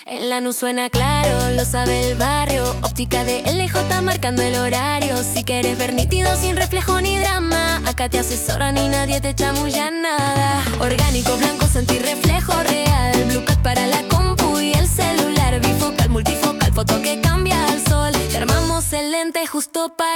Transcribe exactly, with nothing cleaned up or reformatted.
En la nu suena claro, lo sabe el barrio. Óptica de L J marcando el horario. Si quieres ver nítido sin reflejo ni drama, acá te asesoran y nadie te chamulla nada. Orgánico, blanco, reflejo real. Blue Cat para la compu y el celular. Bifocal, multifocal, foto que cambia al sol. Te armamos el lente justo para